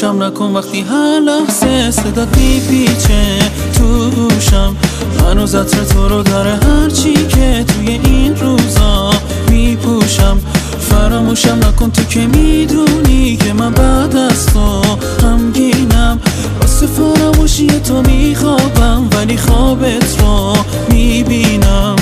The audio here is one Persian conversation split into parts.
فراموشم نکن وقتی هر لحظه صدات میپیچه توشم. هنوز عطر تو رو داره هرچی که توی این روزا میپوشم. فراموشم نکن تو که میدونی که من بعد از تو غمگینم. واسه فراموشی تو میخوابم ولی خوابت رو میبینم.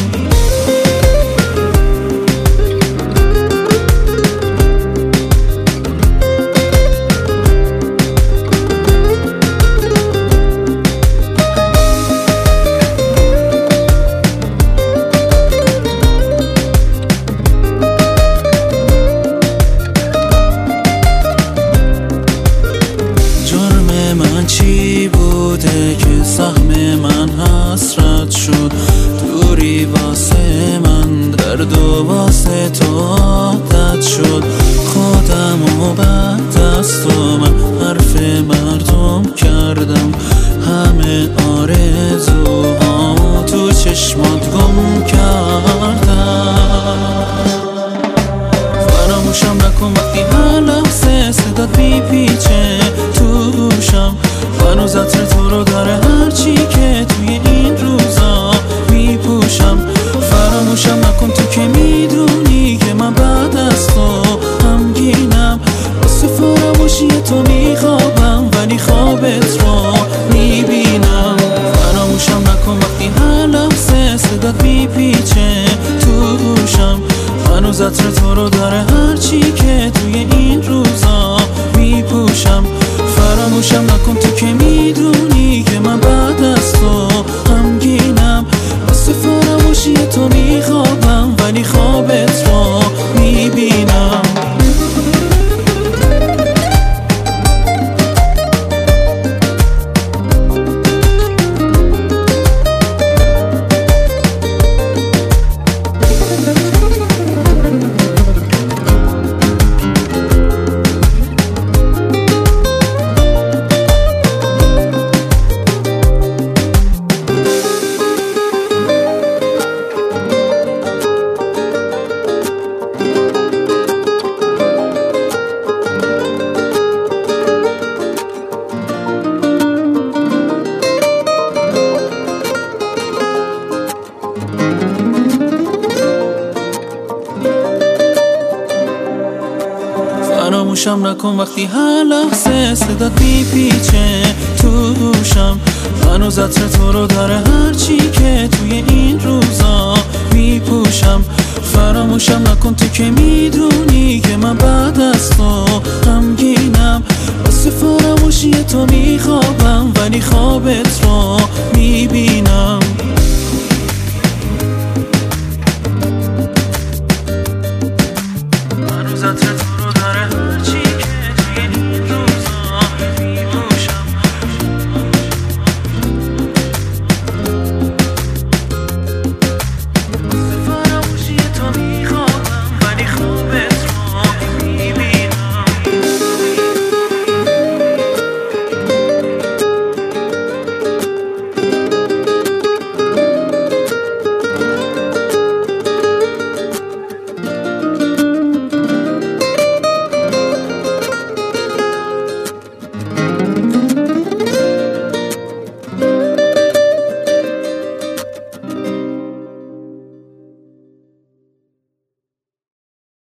چی بوده که سهم من حسرت شد؟ دوری واسه من درد و واسه تو عادت شد. خودمو بعد از تو من حرف مردم کردم. همه آرزوهامو تو چشمات گم کردم. فراموشم نکن وقتی هر لحظه صدات میپیچه توشم. هنوز عطر تو رو داره هرچی که توی این روزا میپوشم. فراموشم نکن تو که میدونی که من بعد از تو غمگینم. واسه فراموشی تو میخوابم ولی خوابت رو میبینم. فراموشم نکن وقتی هر لحظه صدات میپیچه توشم. هنوز عطر تو رو داره هرچی که توی این روزا میپوشم. فراموشم نکن تو که میدونی که من بعد از تو غمگینم. واسه فراموشی تو میخوابم ولی خوابت رو میبینم. فراموشم نکن وقتی هر لحظه صدات میپیچه توشم. هنوز عطر تو رو داره هرچی که